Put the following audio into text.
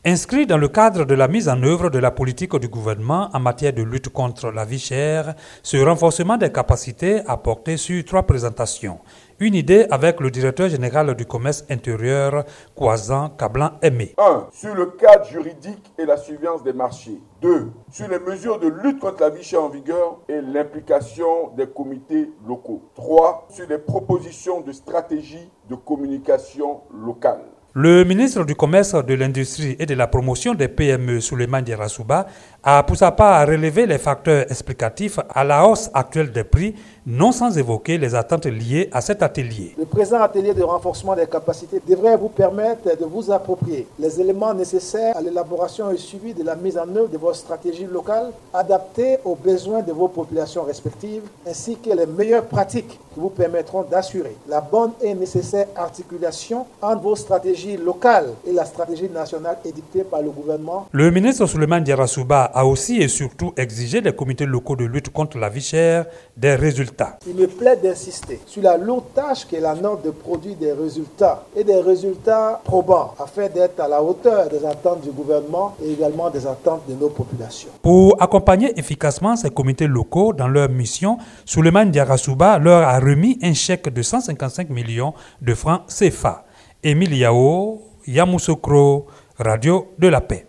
Inscrit dans le cadre de la mise en œuvre de la politique du gouvernement en matière de lutte contre la vie chère, ce renforcement des capacités a porté sur 3 présentations. Une idée avec le directeur général du commerce intérieur, Kwazan Kablan-Aimé. 1. Sur le cadre juridique et la surveillance des marchés. 2. Sur les mesures de lutte contre la vie chère en vigueur et l'implication des comités locaux. 3. Sur les propositions de stratégie de communication locale. Le ministre du Commerce, de l'Industrie et de la Promotion des PME, Souleymane Diarra-Souba, a pour sa part relevé les facteurs explicatifs à la hausse actuelle des prix, non sans évoquer les attentes liées à cet atelier. Le présent atelier de renforcement des capacités devrait vous permettre de vous approprier les éléments nécessaires à l'élaboration et suivi de la mise en œuvre de vos stratégies locales adaptées aux besoins de vos populations respectives, ainsi que les meilleures pratiques qui vous permettront d'assurer la bonne et nécessaire articulation entre vos stratégies locales et la stratégie nationale édictée par le gouvernement. Le ministre Souleymane Diarra-Souba a aussi et surtout exigé des comités locaux de lutte contre la vie chère des résultats. Il me plaît d'insister sur la lourde tâche qu'est la nôtre de produire des résultats et des résultats probants afin d'être à la hauteur des attentes du gouvernement et également des attentes de nos populations. Pour accompagner efficacement ces comités locaux dans leur mission, Souleymane Diarra-Souba leur a remis un chèque de 155 millions de francs CFA. Émile Yao, Yamoussoukro, Radio de la Paix.